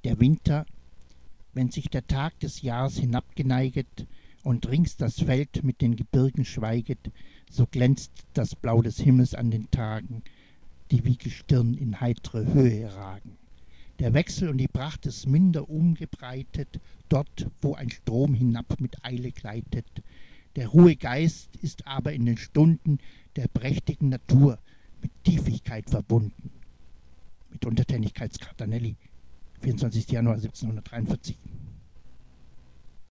Der Winter, wenn sich der Tag des Jahres hinabgeneiget und rings das Feld mit den Gebirgen schweiget, so glänzt das Blau des Himmels an den Tagen, die wie Gestirn in heitere Höhe ragen. Der Wechsel und die Pracht ist minder umgebreitet, dort, wo ein Strom hinab mit Eile gleitet. Der ruhe Geist ist aber in den Stunden der prächtigen Natur mit Tiefigkeit verbunden. Mit Untertänigkeitskartanelli, 24. Januar 1743.